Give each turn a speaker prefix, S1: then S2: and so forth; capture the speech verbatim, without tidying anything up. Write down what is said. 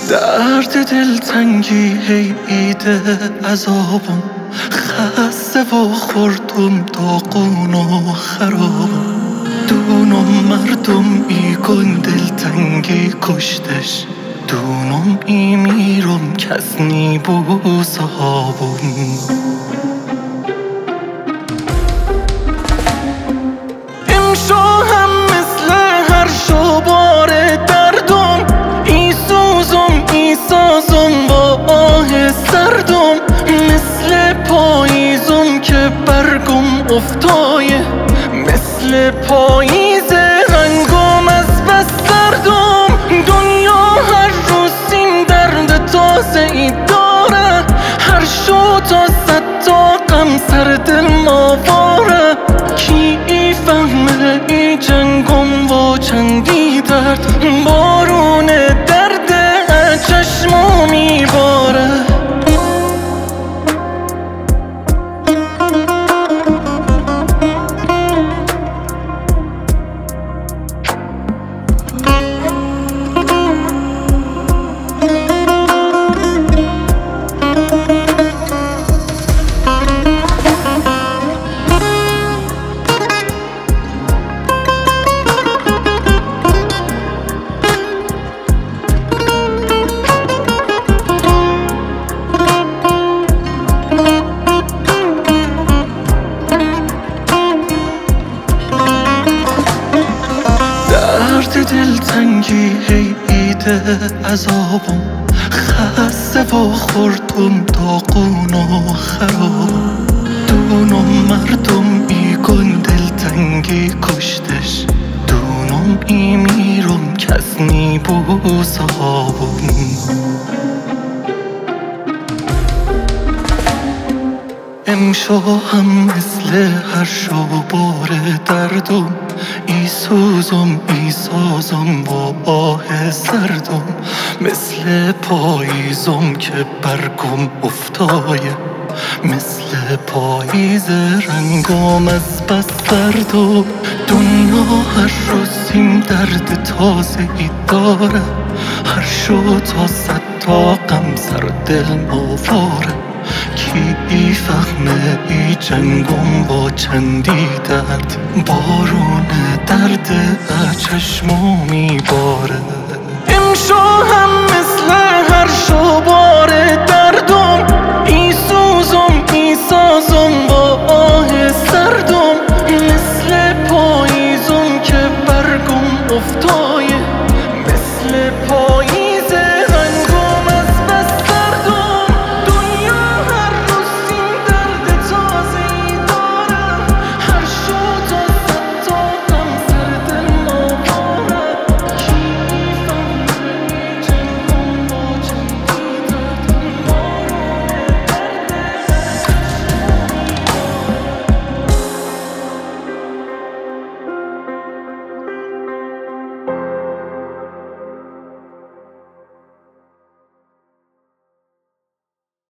S1: درد دلتنگی هی ایده عذابم، خسته و خوردم داغون و خرابم. دونم مردم ای کن دلتنگی کشتش، دونم ای میرم کس نی بو صحابم. امشو هم مثل هر شو بار دردم، ای سوزم ای سازم با آه سردم. مثل پاییزم که برگم افتایه، مثل پاییز رنگم از بس سردم. دنیا هر روز این درد تازه ای داره، هر شو تا صد تا غم سر دل ماواره. کی ای فهمه ای جنگم و چندی درد، بارون درد چشمو میباره. دلتنگی هی ایده عذابم، خسته و خوردم داغون و خرابم. دونم مردم ای کن دلتنگی کشتش، دونم ای میرم کس نی بو صحابم. امشو هم مثل هر شو بار دردم، ای سوزم ای سازم با آه سردم. مثل پاییزم که برگم افتایه، مثل پاییز رنگم از بس سردم. دنیا هر روز این درد تازه ای داره، هر شو تا صد تا غم سر دل ماواره. کی ای فهمه ای جنگم با چندی درد، بارون درد چشمو میباره. امشو هم مثل هر شو بار دردم، ای سوزم ای سازم با آه سردم. مثل پاییزم که برگم افتاد